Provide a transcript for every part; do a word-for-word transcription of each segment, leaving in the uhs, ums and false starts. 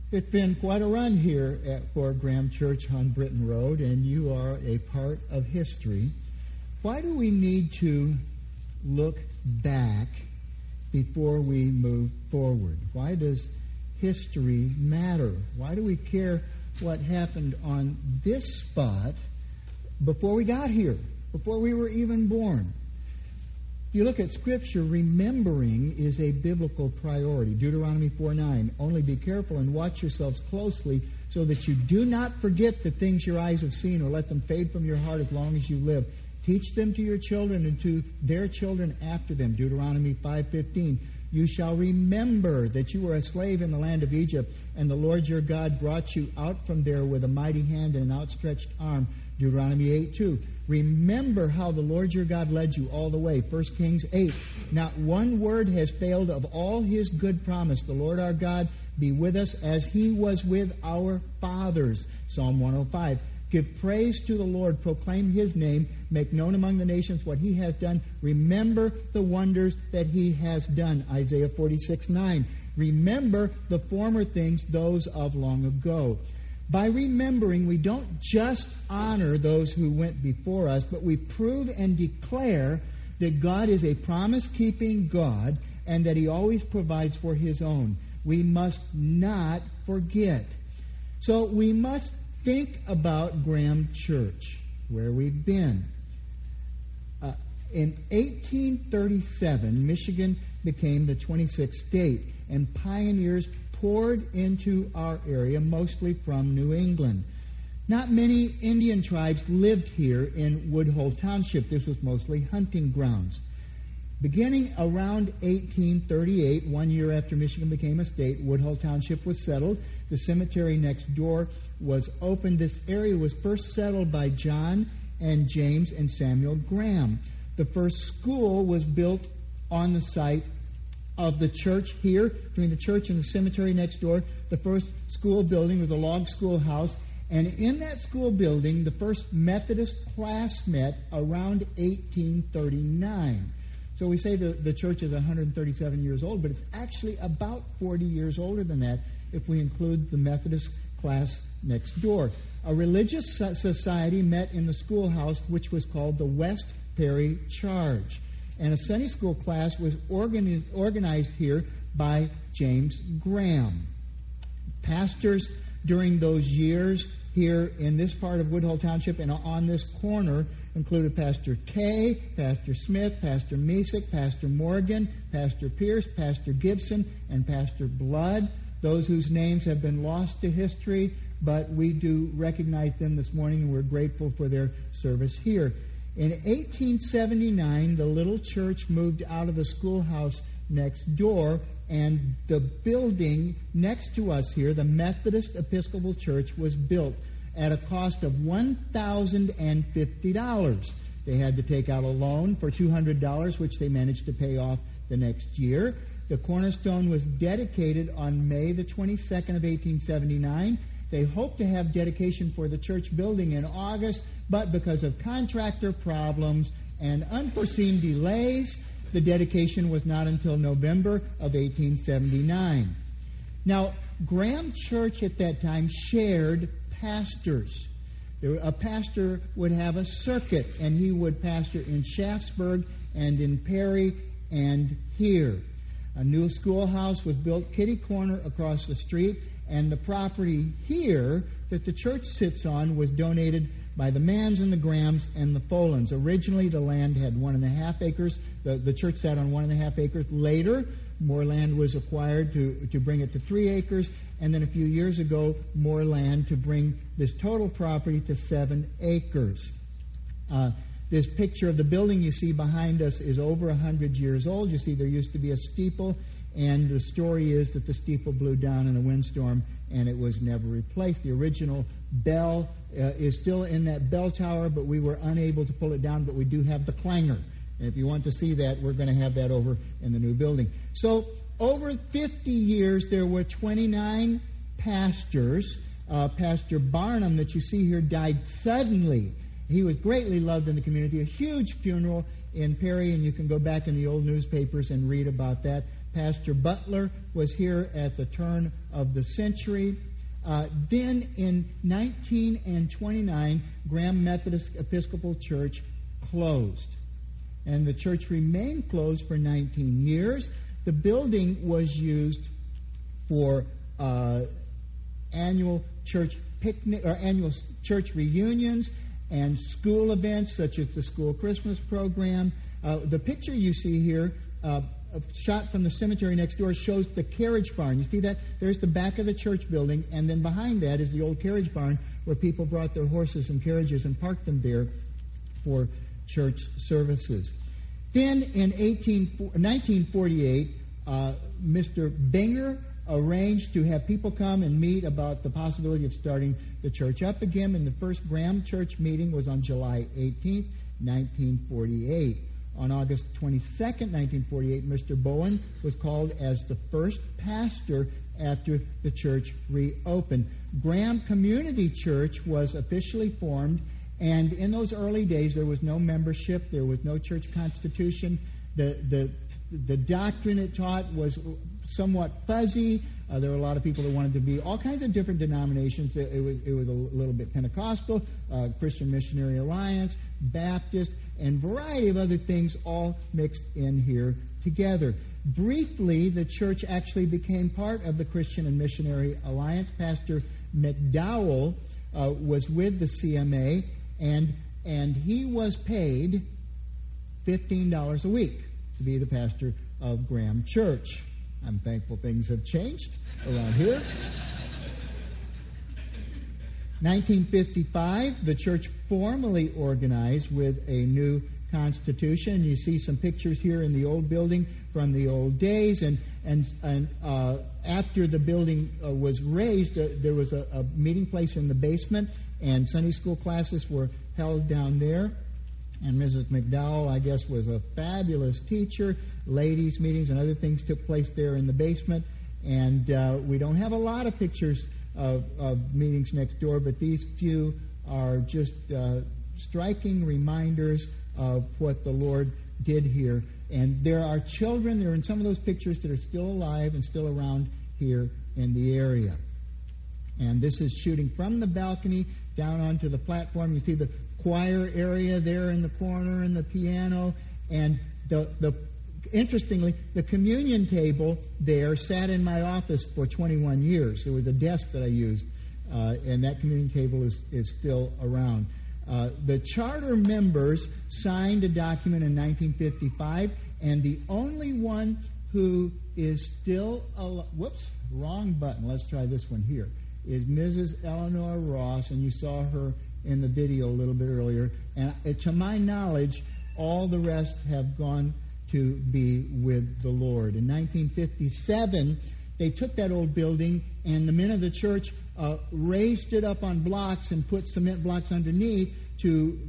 It's been quite a run here at Fort Graham Church on Britton Road, and you are a part of history. Why do we need to look back before we move forward? Why does history matter? Why do we care what happened on this spot before we got here, before we were even born? If you look at Scripture, remembering is a biblical priority. Deuteronomy four nine, only be careful and watch yourselves closely so that you do not forget the things your eyes have seen or let them fade from your heart as long as you live. Teach them to your children and to their children after them. Deuteronomy five fifteen, you shall remember that you were a slave in the land of Egypt, and the Lord your God brought you out from there with a mighty hand and an outstretched arm. Deuteronomy eight two, remember how the Lord your God led you all the way. First Kings eight, not one word has failed of all his good promise. The Lord our God be with us as he was with our fathers. Psalm one oh five, give praise to the Lord, proclaim his name, make known among the nations what he has done. Remember the wonders that he has done. Isaiah forty-six nine, remember the former things, those of long ago. By remembering, we don't just honor those who went before us, but we prove and declare that God is a promise-keeping God and that he always provides for his own. We must not forget. So we must think about Graham Church, where we've been. Uh, in eighteen thirty-seven, Michigan became the twenty-sixth state, and pioneers poured into our area, mostly from New England. Not many Indian tribes lived here in Woodhull Township. This was mostly hunting grounds. Beginning around eighteen thirty-eight, one year after Michigan became a state, Woodhull Township was settled. The cemetery next door was opened. This area was first settled by John and James and Samuel Graham. The first school was built on the site of the church here, between the church and the cemetery next door. The first school building was a log schoolhouse, and in that school building, the first Methodist class met around eighteen thirty-nine. So we say the, the church is one hundred thirty-seven years old, but it's actually about forty years older than that if we include the Methodist class next door. A religious society met in the schoolhouse, which was called the West Perry Charge. And a Sunday school class was organi- organized here by James Graham. Pastors during those years here in this part of Woodhull Township and on this corner included Pastor Kay, Pastor Smith, Pastor Mesick, Pastor Morgan, Pastor Pierce, Pastor Gibson, and Pastor Blood, those whose names have been lost to history, but we do recognize them this morning, and we're grateful for their service here. In eighteen seventy-nine, the little church moved out of the schoolhouse next door, and the building next to us here, the Methodist Episcopal Church, was built at a cost of one thousand fifty dollars. They had to take out a loan for two hundred dollars, which they managed to pay off the next year. The cornerstone was dedicated on May the twenty-second of eighteen seventy-nine. They hoped to have dedication for the church building in August, but because of contractor problems and unforeseen delays, the dedication was not until November of eighteen seventy-nine. Now, Graham Church at that time shared pastors. A pastor would have a circuit, and he would pastor in Shaftesburg and in Perry and here. A new schoolhouse was built kitty corner across the street, and the property here that the church sits on was donated by the Manns and the Grahams and the Folans. Originally, the land had one and a half acres. The, the church sat on one and a half acres. Later, more land was acquired to, to bring it to three acres. And then a few years ago, more land to bring this total property to seven acres. Uh, this picture of the building you see behind us is over one hundred years old. You see there used to be a steeple, and the story is that the steeple blew down in a windstorm and it was never replaced. The original bell uh, is still in that bell tower, but we were unable to pull it down, but we do have the clangor. And if you want to see that, we're going to have that over in the new building. So over fifty years, there were twenty-nine pastors. Uh, Pastor Barnum, that you see here, died suddenly. He was greatly loved in the community. A huge funeral in Perry, and you can go back in the old newspapers and read about that. Pastor Butler was here at the turn of the century. Uh, then in nineteen twenty-nine, Graham Methodist Episcopal Church closed. And the church remained closed for nineteen years. The building was used for uh, annual church picnic or annual church reunions and school events such as the school Christmas program. Uh, the picture you see here, uh, shot from the cemetery next door, shows the carriage barn. You see that? There's the back of the church building, and then behind that is the old carriage barn where people brought their horses and carriages and parked them there for church services. Then in nineteen forty-eight, uh, Mister Binger arranged to have people come and meet about the possibility of starting the church up again, and the first Graham Church meeting was on July eighteenth, nineteen forty-eight. On August twenty-second, nineteen forty-eight, Mister Bowen was called as the first pastor after the church reopened. Graham Community Church was officially formed, and in those early days there was no membership, there was no church constitution. The the the doctrine it taught was somewhat fuzzy. Uh, there were a lot of people that wanted to be all kinds of different denominations. It, it was it was a little bit Pentecostal, uh, Christian Missionary Alliance, Baptist, and a variety of other things all mixed in here together. Briefly, the church actually became part of the Christian and Missionary Alliance. Pastor McDowell uh, was with the C M A, and and he was paid fifteen dollars a week to be the pastor of Graham Church. I'm thankful things have changed around here. nineteen fifty-five, the church formally organized with a new constitution. You see some pictures here in the old building from the old days, and and, and uh, after the building uh, was raised, uh, there was a, a meeting place in the basement, and Sunday school classes were held down there. And Missus McDowell, I guess, was a fabulous teacher. Ladies' meetings and other things took place there in the basement. And uh, we don't have a lot of pictures of, of meetings next door, but these few are just uh, striking reminders of what the Lord did here. And there are children, there are in some of those pictures that are still alive and still around here in the area. And this is shooting from the balcony down onto the platform. You see the choir area there in the corner and the piano. And the, the interestingly, the communion table there sat in my office for twenty-one years. It was a desk that I used, uh, and that communion table is, is still around. Uh, the charter members signed a document in nineteen fifty-five, and the only one who is still al- whoops, wrong button. Let's try this one here. Is Missus Eleanor Ross, and you saw her in the video a little bit earlier. And uh, to my knowledge, all the rest have gone to be with the Lord. In nineteen fifty-seven, they took that old building, and the men of the church uh, raised it up on blocks and put cement blocks underneath to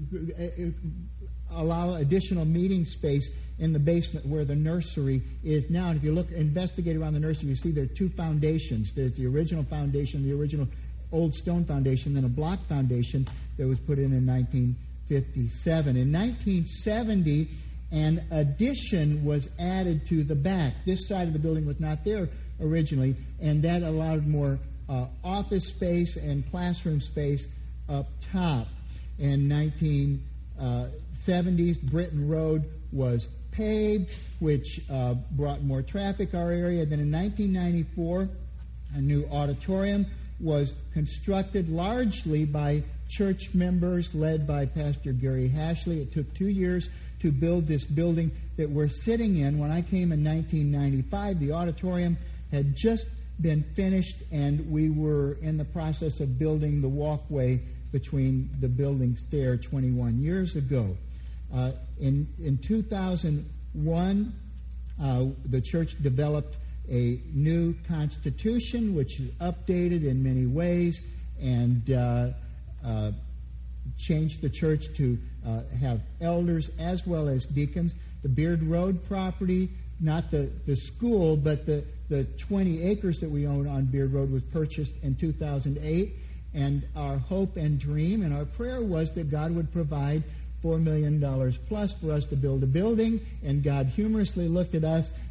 uh, allow additional meeting space in the basement where the nursery is now. And if you look, investigate around the nursery, you see there are two foundations. There's the original foundation, the original old stone foundation, then a block foundation that was put in in nineteen fifty-seven. In nineteen seventy, an addition was added to the back. This side of the building was not there originally, and that allowed more uh, office space and classroom space up top. In nineteen seventies, Britain Road was paved, which uh, brought more traffic our area. Then in nineteen ninety-four, a new auditorium was constructed largely by church members led by Pastor Gary Hashley. It took two years to build this building that we're sitting in. When I came in nineteen ninety-five, the auditorium had just been finished, and we were in the process of building the walkway between the buildings there twenty-one years ago. Uh, in, in two thousand one, uh, the church developed a new constitution, which is updated in many ways, and uh, uh, changed the church to uh, have elders as well as deacons. The Beard Road property, not the, the school, but the, the twenty acres that we own on Beard Road was purchased in two thousand eight. And our hope and dream and our prayer was that God would provide four million dollars plus for us to build a building. And God humorously looked at us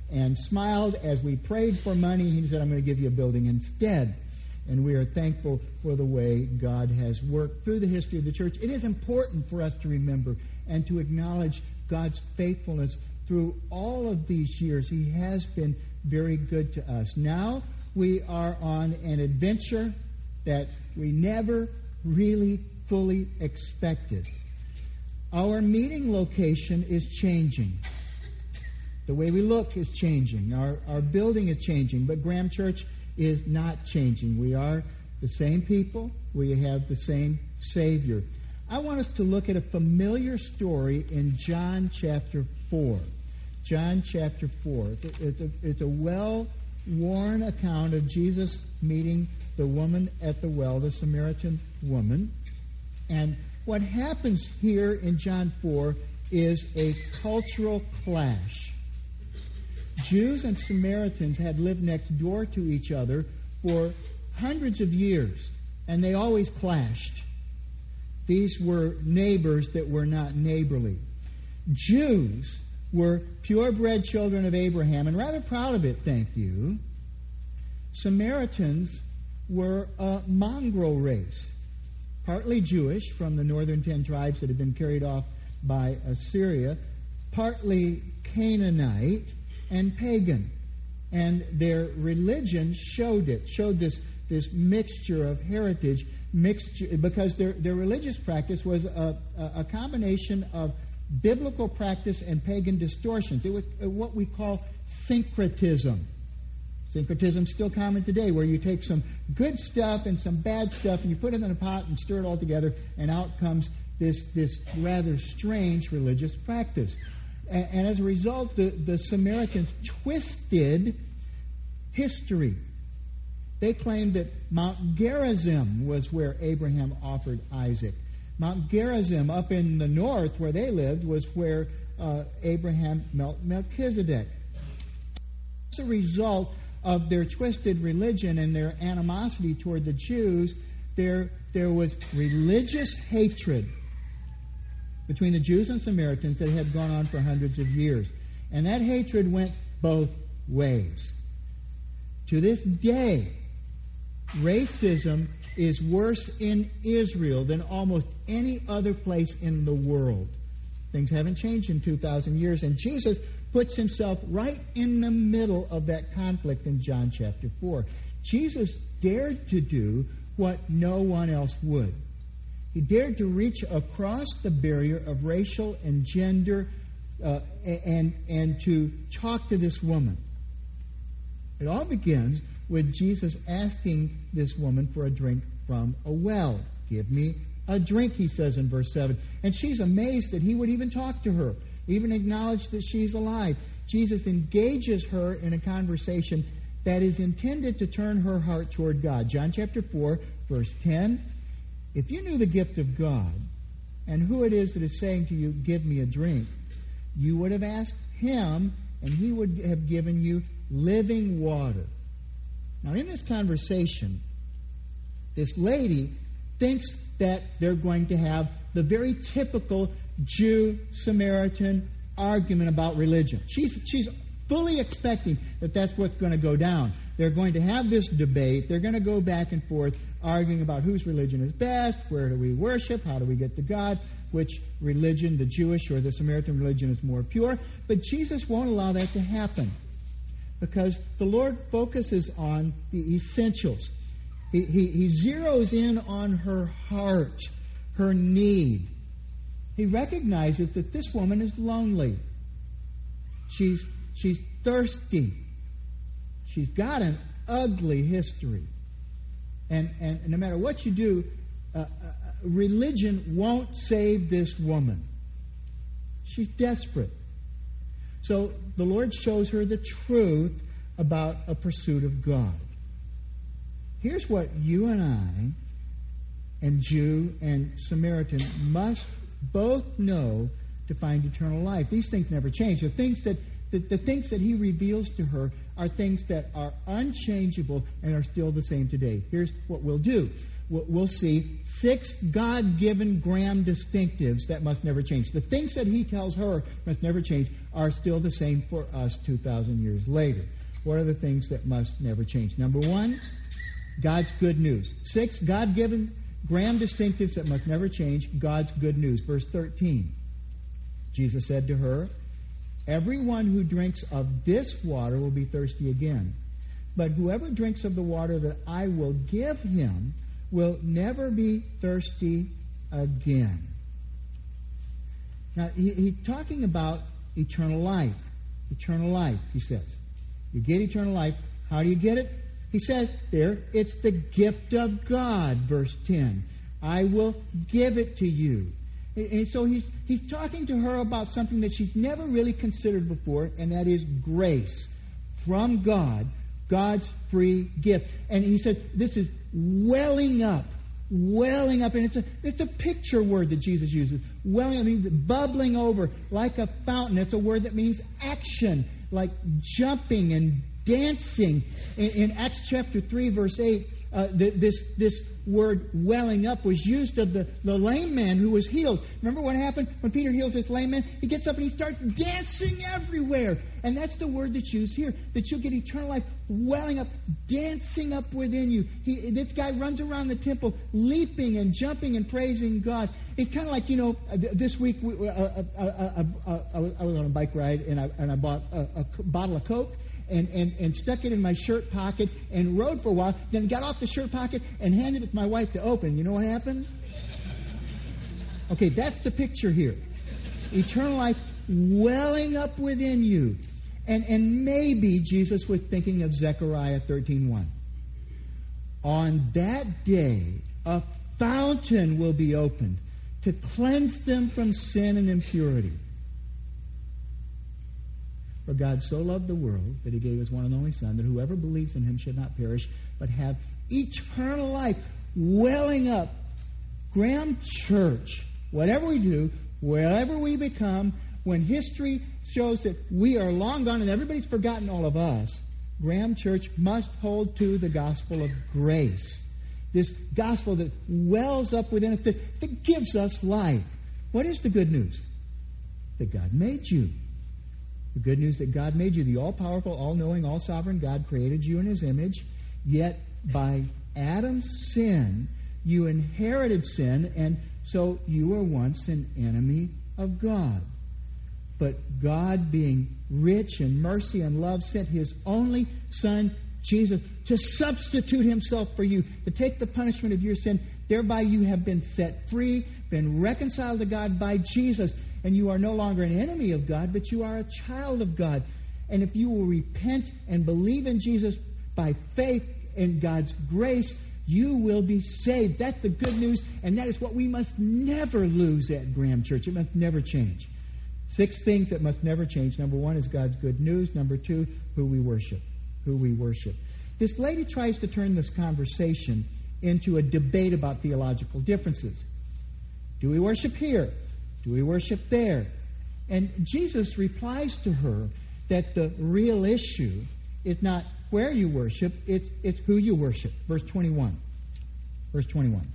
and smiled as we prayed for money. He said, I'm going to give you a building instead. And we are thankful for the way God has worked through the history of the church. It is important for us to remember and to acknowledge God's faithfulness through all of these years. He has been very good to us. Now we are on an adventure that we never really fully expected. Our meeting location is changing. The way we look is changing. Our, our building is changing, but Graham Church is not changing. We are the same people. We have the same Savior. I want us to look at a familiar story in John chapter four. John chapter four. It's a, it's a well-worn account of Jesus meeting the woman at the well, the Samaritan woman. And what happens here in John four is a cultural clash. Jews and Samaritans had lived next door to each other for hundreds of years, and they always clashed. These were neighbors that were not neighborly. Jews were purebred children of Abraham, and rather proud of it, thank you. Samaritans were a mongrel race, partly Jewish from the northern ten tribes that had been carried off by Assyria, partly Canaanite, and pagan. And their religion showed it, showed this, this mixture of heritage, mixture, because their, their religious practice was a, a, a combination of biblical practice and pagan distortions. It was what we call syncretism. Syncretism is still common today, where you take some good stuff and some bad stuff and you put it in a pot and stir it all together, and out comes this, this rather strange religious practice. And as a result, the, the Samaritans twisted history. They claimed that Mount Gerizim was where Abraham offered Isaac. Mount Gerizim, up in the north where they lived, was where uh, Abraham met Melchizedek. As a result of their twisted religion and their animosity toward the Jews, there, there was religious hatred between the Jews and Samaritans that had gone on for hundreds of years. And that hatred went both ways. To this day, racism is worse in Israel than almost any other place in the world. Things haven't changed in two thousand years, and Jesus puts himself right in the middle of that conflict in John chapter four. Jesus dared to do what no one else would. He dared to reach across the barrier of racial and gender uh, and, and to talk to this woman. It all begins with Jesus asking this woman for a drink from a well. Give me a drink, he says in verse seven. And she's amazed that he would even talk to her, even acknowledge that she's alive. Jesus engages her in a conversation that is intended to turn her heart toward God. John chapter four, verse ten. If you knew the gift of God and who it is that is saying to you, give me a drink, you would have asked him, and he would have given you living water. Now, in this conversation, this lady thinks that they're going to have the very typical Jew-Samaritan argument about religion. She's, she's fully expecting that that's what's going to go down. They're going to have this debate. They're going to go back and forth, arguing about whose religion is best, where do we worship, how do we get to God, which religion, the Jewish or the Samaritan religion, is more pure. But Jesus won't allow that to happen, because the Lord focuses on the essentials. He, he, he zeroes in on her heart, her need. He recognizes that this woman is lonely. She's, she's thirsty. She's got an ugly history. And, and, and no matter what you do, uh, uh, religion won't save this woman. She's desperate. So the Lord shows her the truth about a pursuit of God. Here's what you and I and Jew and Samaritan must both know to find eternal life. These things never change. The things that the, the things that he reveals to her are things that are unchangeable and are still the same today. Here's what we'll do. we'll see six God-given Graham distinctives that must never change. The things that he tells her must never change are still the same for us two thousand years later. What are the things that must never change? Number one, God's good news. Six God-given Graham distinctives that must never change, God's good news. Verse thirteen, Jesus said to her, "Everyone who drinks of this water will be thirsty again. But whoever drinks of the water that I will give him will never be thirsty again." Now, he, he's talking about eternal life. Eternal life, he says. You get eternal life. How do you get it? He says there, it's the gift of God, verse ten. I will give it to you. And so he's, he's talking to her about something that she's never really considered before, and that is grace from God, God's free gift. And he said, this is welling up, welling up. And it's a, it's a picture word that Jesus uses. Welling, I mean, bubbling over like a fountain. It's a word that means action, like jumping and dancing. In, in Acts chapter three, verse eight, uh, th- this this word welling up was used of the, the lame man who was healed. Remember what happened when Peter heals this lame man? He gets up and he starts dancing everywhere. And that's the word that's used here, that you'll get eternal life welling up, dancing up within you. He, this guy runs around the temple, leaping and jumping and praising God. It's kind of like, you know, this week we, uh, uh, uh, uh, uh, I was on a bike ride and I, and I bought a, a bottle of Coke. And, and, and stuck it in my shirt pocket and rode for a while, then got off the shirt pocket and handed it to my wife to open. You know what happened? Okay, that's the picture here. Eternal life welling up within you. And, and maybe Jesus was thinking of Zechariah thirteen one. On that day, a fountain will be opened to cleanse them from sin and impurity. For God so loved the world that he gave his one and only Son, that whoever believes in him should not perish, but have eternal life welling up. Graham Church, whatever we do, wherever we become, when history shows that we are long gone and everybody's forgotten all of us, Graham Church must hold to the gospel of grace. This gospel that wells up within us, that, that gives us life. What is the good news? That God made you. The good news that God made you, the all-powerful, all-knowing, all-sovereign God created you in his image, yet by Adam's sin, you inherited sin, and so you were once an enemy of God. But God, being rich in mercy and love, sent his only Son, Jesus, to substitute himself for you, to take the punishment of your sin. Thereby you have been set free, been reconciled to God by Jesus. And you are no longer an enemy of God, but you are a child of God. And if you will repent and believe in Jesus by faith in God's grace, you will be saved. That's the good news, and that is what we must never lose at Graham Church. It must never change. Six things that must never change. Number one is God's good news. Number two, who we worship. Who we worship. This lady tries to turn this conversation into a debate about theological differences. Do we worship here? Do we worship there? And Jesus replies to her that the real issue is not where you worship, it's, it's who you worship. Verse twenty-one. Verse twenty-one.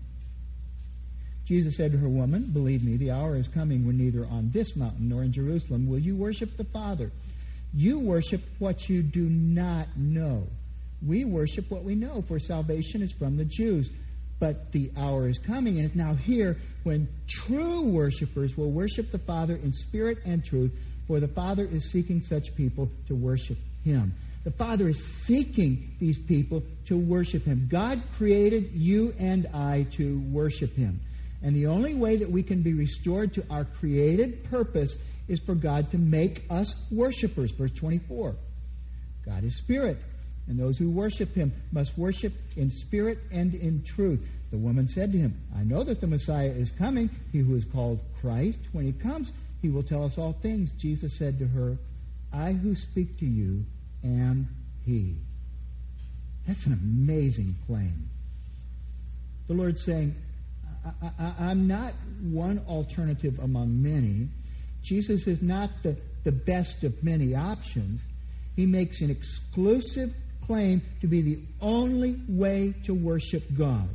Jesus said to her, "Woman, believe me, the hour is coming when neither on this mountain nor in Jerusalem will you worship the Father. You worship what you do not know. We worship what we know, for salvation is from the Jews. But the hour is coming, and it's now here, when true worshipers will worship the Father in spirit and truth, for the Father is seeking such people to worship him." The Father is seeking these people to worship him. God created you and I to worship him. And the only way that we can be restored to our created purpose is for God to make us worshipers. Verse twenty-four. God is spirit, and those who worship him must worship in spirit and in truth. The woman said to him, "I know that the Messiah is coming, he who is called Christ. When he comes, he will tell us all things." Jesus said to her, "I who speak to you am he." That's an amazing claim. The Lord's saying, I, I, I'm not one alternative among many. Jesus is not the, the best of many options. He makes an exclusive claim to be the only way to worship God.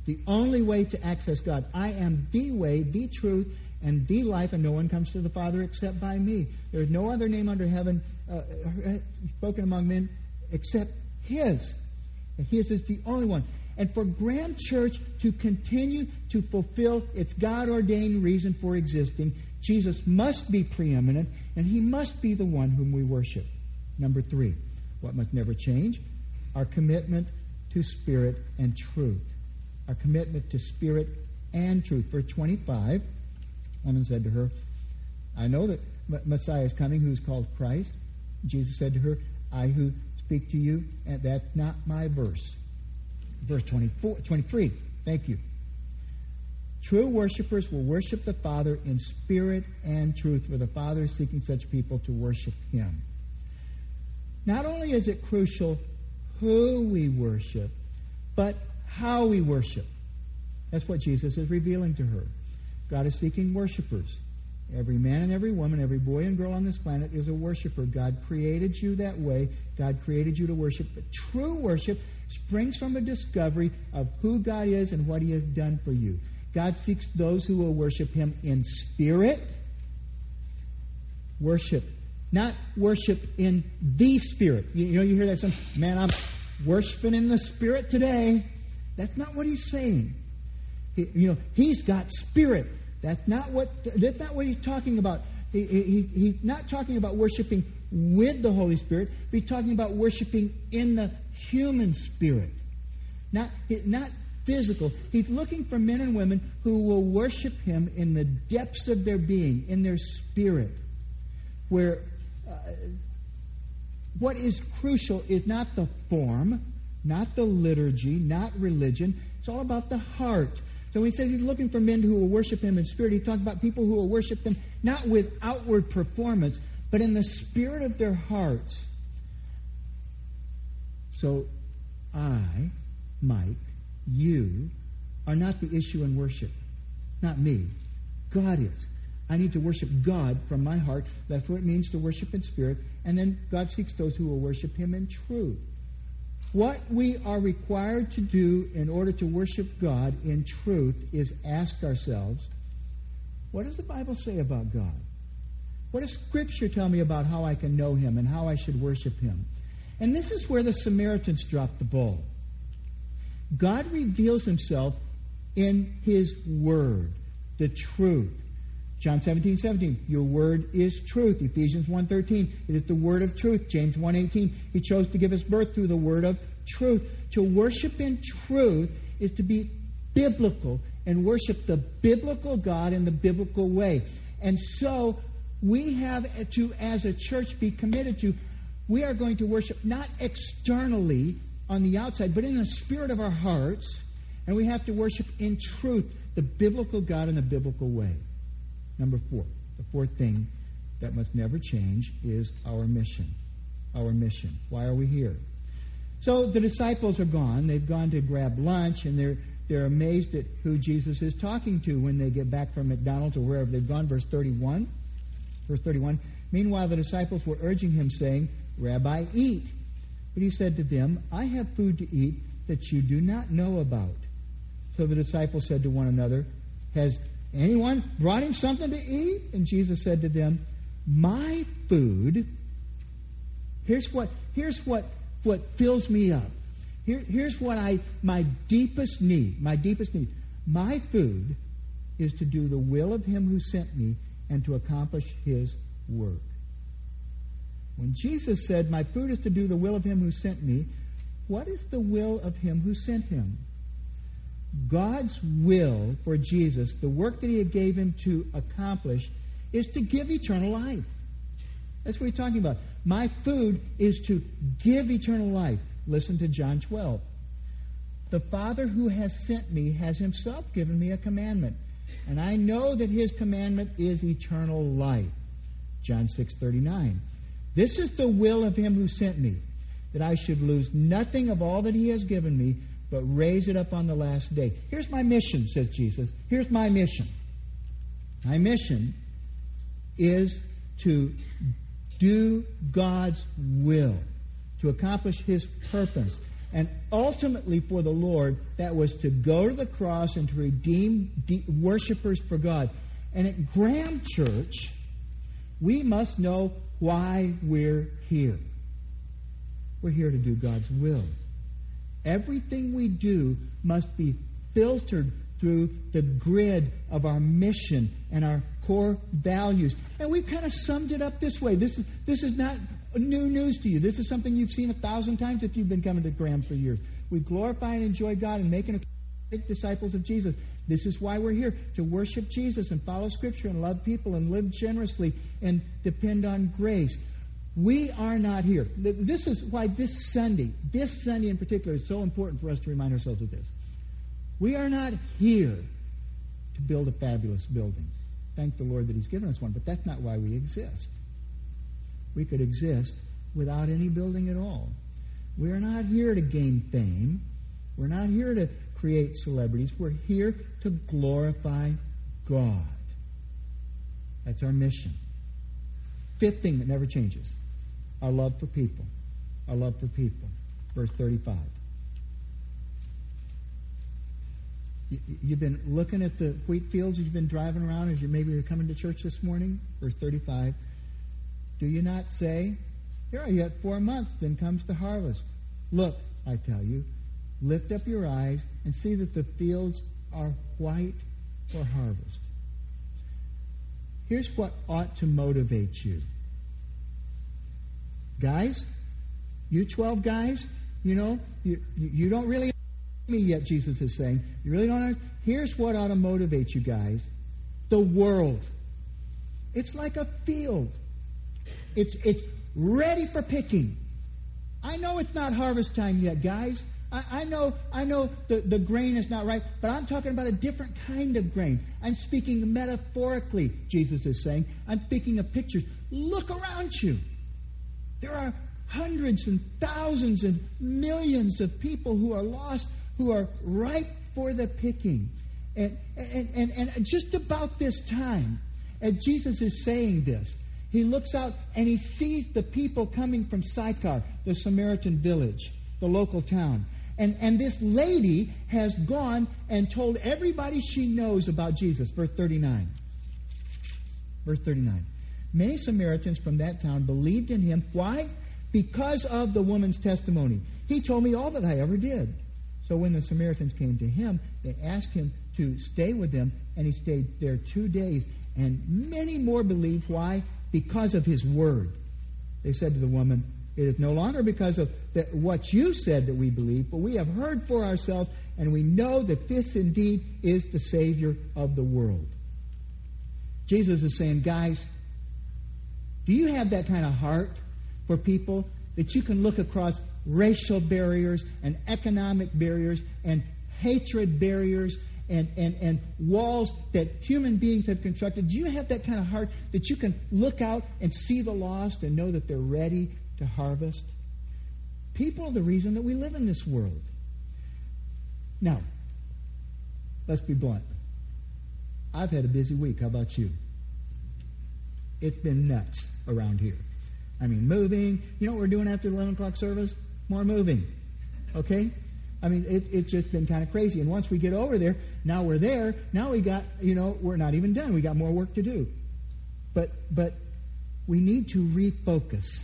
The only way to access God. I am the way, the truth, and the life, and no one comes to the Father except by me. There is no other name under heaven uh, spoken among men except His. And His is the only one. And for Graham Church to continue to fulfill its God-ordained reason for existing, Jesus must be preeminent, and He must be the one whom we worship. Number three, what must never change? Our commitment to Spirit and truth. Our commitment to Spirit and truth. Verse twenty-five, woman said to her, I know that Messiah is coming, who is called Christ. Jesus said to her, I who speak to you, and that's not my verse. Verse twenty-four, twenty-three, thank you. True worshipers will worship the Father in spirit and truth, for the Father is seeking such people to worship Him. Not only is it crucial who we worship, but how we worship. That's what Jesus is revealing to her. God is seeking worshipers. Every man and every woman, every boy and girl on this planet is a worshiper. God created you that way. God created you to worship. But true worship springs from a discovery of who God is and what He has done for you. God seeks those who will worship Him in spirit. Worship. Not worship in the Spirit. You, you know, you hear that some, man, I'm worshiping in the Spirit today. That's not what He's saying. He, you know, He's got Spirit. That's not what. That's not what He's talking about. He, he, he's not talking about worshiping with the Holy Spirit. But He's talking about worshiping in the human spirit, not not physical. He's looking for men and women who will worship Him in the depths of their being, in their spirit. Where uh, what is crucial is not the form, not the liturgy, not religion. It's all about the heart. So when He says He's looking for men who will worship Him in spirit, He talks about people who will worship Him not with outward performance, but in the spirit of their hearts. So I, Mike, you are not the issue in worship. Not me. God is. I need to worship God from my heart. That's what it means to worship in spirit. And then God seeks those who will worship Him in truth. What we are required to do in order to worship God in truth is ask ourselves, what does the Bible say about God? What does Scripture tell me about how I can know Him and how I should worship Him? And this is where the Samaritans dropped the ball. God reveals Himself in His Word, the truth. John seventeen seventeen, your word is truth. Ephesians one thirteen, it is the word of truth. James one eighteen, He chose to give us birth through the word of truth. To worship in truth is to be biblical and worship the biblical God in the biblical way. And so we have to, as a church, be committed to, we are going to worship not externally on the outside, but in the spirit of our hearts. And we have to worship in truth the biblical God in the biblical way. Number four, the fourth thing that must never change is our mission. Our mission. Why are we here? So the disciples are gone. They've gone to grab lunch, and they're they're amazed at who Jesus is talking to when they get back from McDonald's or wherever they've gone. Verse thirty-one. Verse thirty-one. Meanwhile, the disciples were urging Him, saying, Rabbi, eat. But He said to them, I have food to eat that you do not know about. So the disciples said to one another, Has anyone brought Him something to eat? And Jesus said to them, my food, here's what here's what, what fills me up. Here, here's what I my deepest need, my deepest need. My food is to do the will of Him who sent me and to accomplish His work. When Jesus said, my food is to do the will of Him who sent me, what is the will of Him who sent Him? God's will for Jesus, the work that He gave Him to accomplish, is to give eternal life. That's what He's talking about. My food is to give eternal life. Listen to John twelve. The Father who has sent me has Himself given me a commandment, and I know that His commandment is eternal life. John six thirty-nine. This is the will of Him who sent me, that I should lose nothing of all that He has given me, but raise it up on the last day. Here's my mission, says Jesus. Here's my mission. My mission is to do God's will, to accomplish His purpose. And ultimately for the Lord, that was to go to the cross and to redeem de- worshipers for God. And at Graham Church, we must know why we're here. We're here to do God's will. Everything we do must be filtered through the grid of our mission and our core values. And we've kind of summed it up this way. This is this is not new news to you. This is something you've seen a thousand times if you've been coming to Graham for years. We glorify and enjoy God and making disciples of Jesus. This is why we're here, to worship Jesus and follow Scripture and love people and live generously and depend on grace. We are not here. This is why this Sunday, this Sunday in particular, is so important for us to remind ourselves of this. We are not here to build a fabulous building. Thank the Lord that He's given us one, but that's not why we exist. We could exist without any building at all. We are not here to gain fame. We're not here to create celebrities. We're here to glorify God. That's our mission. Fifth thing that never changes, our love for people. Our love for people. Verse thirty-five. You've been looking at the wheat fields as you've been driving around as you maybe you're coming to church this morning. Verse thirty-five. Do you not say, here are yet four months, then comes the harvest. Look, I tell you, lift up your eyes and see that the fields are white for harvest. Here's what ought to motivate you. Guys, you twelve guys, you know, you, you don't really me yet, Jesus is saying. You really don't understand? Here's what ought to motivate you guys. The world. It's like a field. It's it's ready for picking. I know it's not harvest time yet, guys. I, I know I know the, the grain is not ripe, but I'm talking about a different kind of grain. I'm speaking metaphorically, Jesus is saying. I'm speaking of pictures. Look around you. There are hundreds and thousands and millions of people who are lost, who are ripe for the picking. And, and, and, and just about this time, as Jesus is saying this, he looks out and he sees the people coming from Sychar, the Samaritan village, the local town. And, and this lady has gone and told everybody she knows about Jesus. Verse thirty-nine. Verse thirty-nine. Many Samaritans from that town believed in him. Why? Because of the woman's testimony. He told me all that I ever did. So when the Samaritans came to him, they asked him to stay with them, and he stayed there two days. And many more believed. Why? Because of his word. They said to the woman, it is no longer because of that what you said that we believe, but we have heard for ourselves, and we know that this indeed is the Savior of the world. Jesus is saying, guys, do you have that kind of heart for people that you can look across racial barriers and economic barriers and hatred barriers and, and, and walls that human beings have constructed? Do you have that kind of heart that you can look out and see the lost and know that they're ready to harvest? People are the reason that we live in this world. Now, let's be blunt. I've had a busy week. How about you? It's been nuts around here. I mean, moving. You know what we're doing after the eleven o'clock service? More moving. Okay? I mean, it, it's just been kind of crazy. And once we get over there, now we're there. Now we got, you know, we're not even done. We got more work to do. But, but we need to refocus.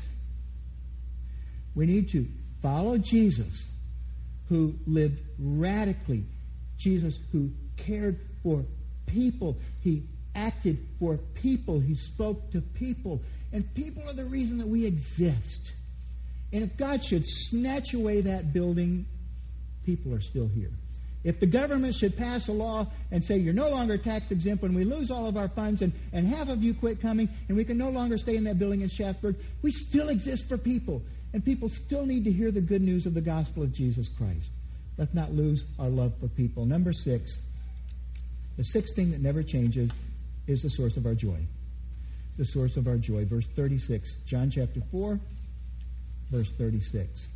We need to follow Jesus, who lived radically. Jesus who cared for people. He acted for people. He spoke to people. And people are the reason that we exist. And if God should snatch away that building, people are still here. If the government should pass a law and say you're no longer tax exempt when we lose all of our funds and, and half of you quit coming and we can no longer stay in that building in Shaftesbury, we still exist for people. And people still need to hear the good news of the gospel of Jesus Christ. Let's not lose our love for people. Number six, the sixth thing that never changes is the source of our joy. The source of our joy. Verse thirty-six, John chapter four, verse thirty-six.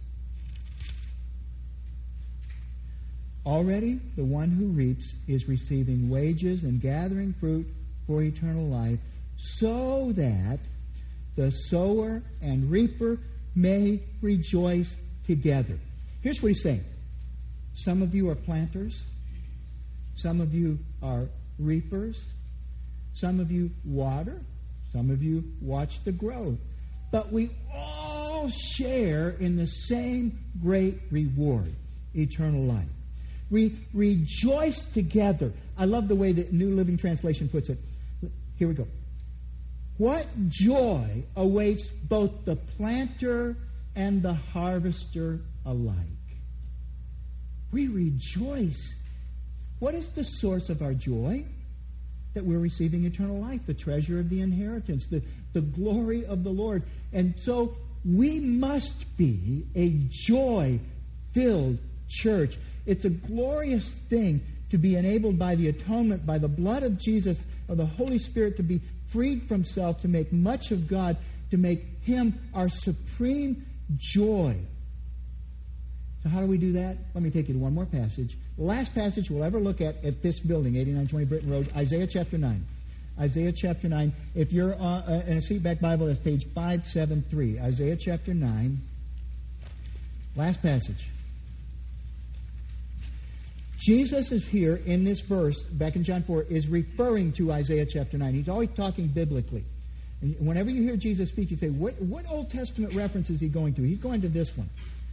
Already the one who reaps is receiving wages and gathering fruit for eternal life, so that the sower and reaper may rejoice together. Here's what he's saying. Some of you are planters. Some of you are reapers. Some of you water. Some of you watch the growth. But we all share in the same great reward, eternal life. We rejoice together. I love the way the New Living Translation puts it. Here we go. What joy awaits both the planter and the harvester alike. We rejoice. What is the source of our joy? That we're receiving eternal life, the treasure of the inheritance, the, the glory of the Lord. And so we must be a joy-filled church. It's a glorious thing to be enabled by the atonement, by the blood of Jesus, of the Holy Spirit, to be freed from self, to make much of God, to make Him our supreme joy. So how do we do that? Let me take you to one more passage. The last passage we'll ever look at at this building, eighty-nine twenty Britton Road, Isaiah chapter nine. Isaiah chapter nine. If you're uh, in a seatback Bible, that's page five seventy-three. Isaiah chapter nine. Last passage. Jesus is here in this verse, back in John four, is referring to Isaiah chapter nine. He's always talking biblically. And whenever you hear Jesus speak, you say, what, what Old Testament reference is he going to? He's going to this one.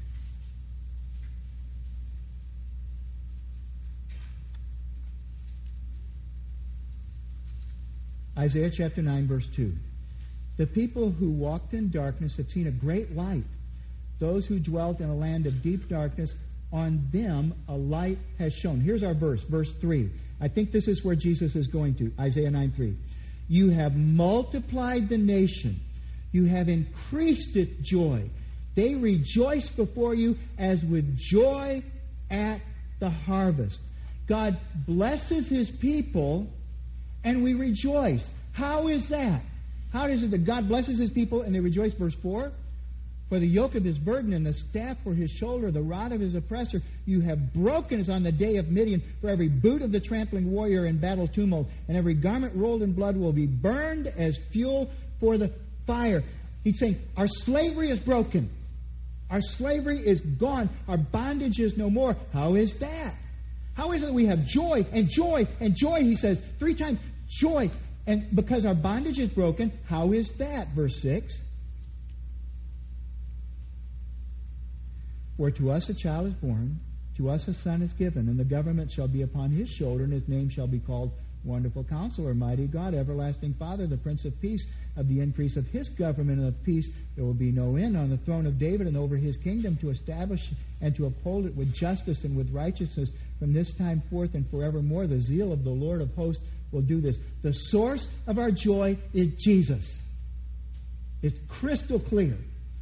Isaiah chapter nine, verse two. The people who walked in darkness have seen a great light. Those who dwelt in a land of deep darkness, on them a light has shone. Here's our verse, verse three. I think this is where Jesus is going to. Isaiah nine three. You have multiplied the nation. You have increased its joy. They rejoice before you as with joy at the harvest. God blesses His people, and we rejoice. How is that? How is it that God blesses His people and they rejoice? Verse four. For the yoke of His burden and the staff for His shoulder, the rod of His oppressor, you have broken as on the day of Midian. For every boot of the trampling warrior in battle tumult, and every garment rolled in blood will be burned as fuel for the fire. He's saying, our slavery is broken. Our slavery is gone. Our bondage is no more. How is that? How is it that we have joy and joy and joy, he says, three times, joy. And because our bondage is broken, how is that? Verse six. For to us a child is born, to us a son is given, and the government shall be upon His shoulder, and His name shall be called Wonderful Counselor, Mighty God, Everlasting Father, the Prince of Peace. Of the increase of His government and of peace there will be no end on the throne of David and over His kingdom, to establish and to uphold it with justice and with righteousness from this time forth and forevermore. The zeal of the Lord of hosts will do this. The source of our joy is Jesus. It's crystal clear.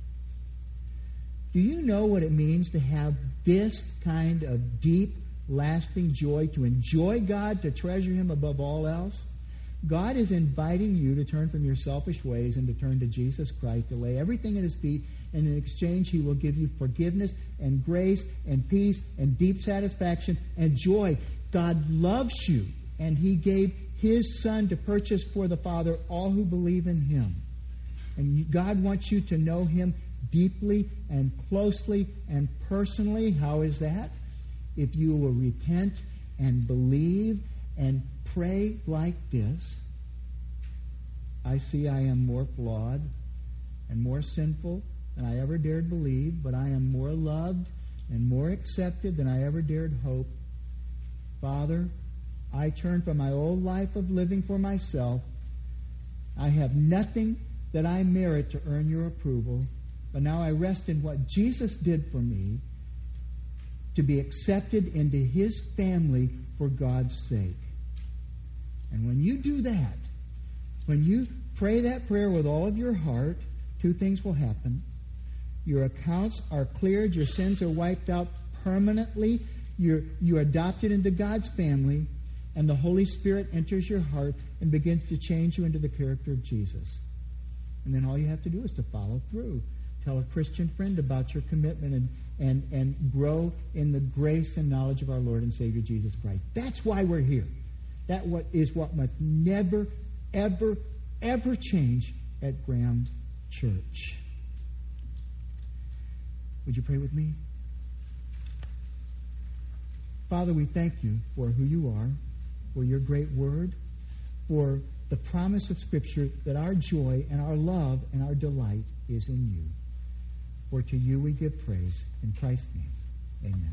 Do you know what it means to have this kind of deep, lasting joy, to enjoy God, to treasure Him above all else? God is inviting you to turn from your selfish ways and to turn to Jesus Christ, to lay everything at His feet, and in exchange He will give you forgiveness and grace and peace and deep satisfaction and joy. God loves you, and He gave His Son to purchase for the Father all who believe in Him. And God wants you to know Him deeply and closely and personally. How is that? If you will repent and believe and pray like this: I see I am more flawed and more sinful than I ever dared believe, but I am more loved and more accepted than I ever dared hope. Father, I turn from my old life of living for myself. I have nothing that I merit to earn your approval. But now I rest in what Jesus did for me, to be accepted into His family for God's sake. And when you do that, when you pray that prayer with all of your heart, two things will happen. Your accounts are cleared, your sins are wiped out permanently, you're, you're adopted into God's family, and the Holy Spirit enters your heart and begins to change you into the character of Jesus. And then all you have to do is to follow through. Tell a Christian friend about your commitment and, and, and grow in the grace and knowledge of our Lord and Savior Jesus Christ. That's why we're here. That what is what must never, ever, ever change at Graham Church. Would you pray with me? Father, we thank you for who you are, for your great word, for the promise of Scripture that our joy and our love and our delight is in you. For to you we give praise. In Christ's name, amen.